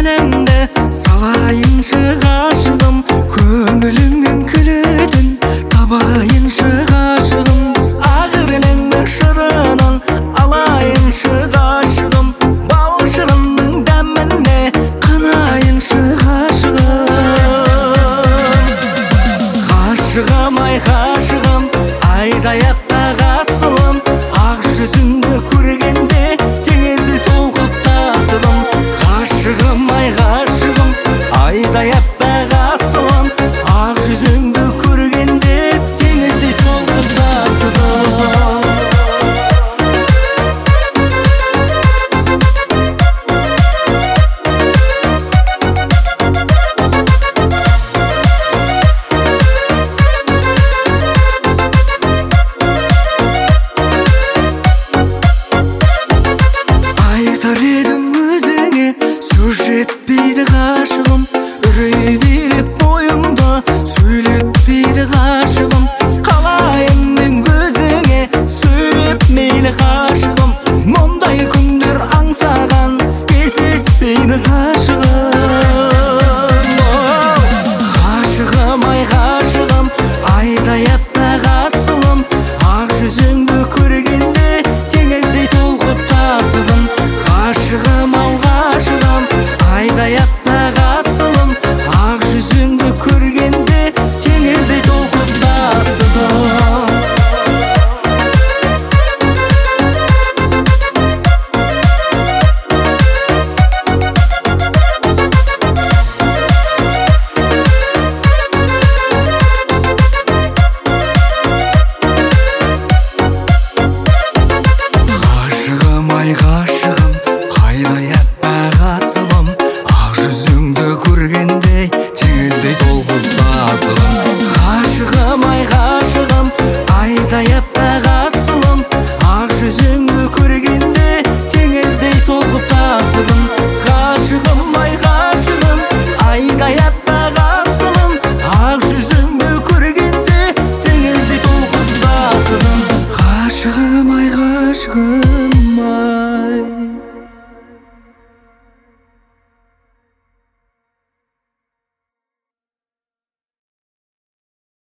әнімді салайыншы ғашығым, көңіліңнен күлетін табайыншы ғашығым, ақырының шырынын алайыншы ғашығым, бал шырынның дәміне қанайыншы ғашығым. Ғашығым ай ғашығым, айдай аппақ асылым, ақ жүзіңді көргенде теңізді толқып тасыдым. Ғашығым ай ғашығым, айдай аппақ асылым, ақ жүзіңді көргенде теңізді толқып тасыдым. Айтар едім өзіңе сөз жетпейді ғашығым, үрей билеп бойымда сөйлетпейді ғашығым, қалайын мен өзіңе сөйлеп мейлі ғашығым, мұндай күндер аңсаған кездеспейді ғашығым. Ғашығым ай ғашығым, айдай аппақ асылым, ақ жүзіңді көргенде теңіздей толқып тасыдым. Ғашығым ау ғашығым, айдай аппақ асылым, ақ жүзіңді көргенде теңіздей толқып тасыдым. Ғашығым ай ғашығым, айдай аппақ асылым, ақ жүзіңді көргенде теңіздей толқып тасыдым. Ғашығым ай ғашығым, айдай аппақ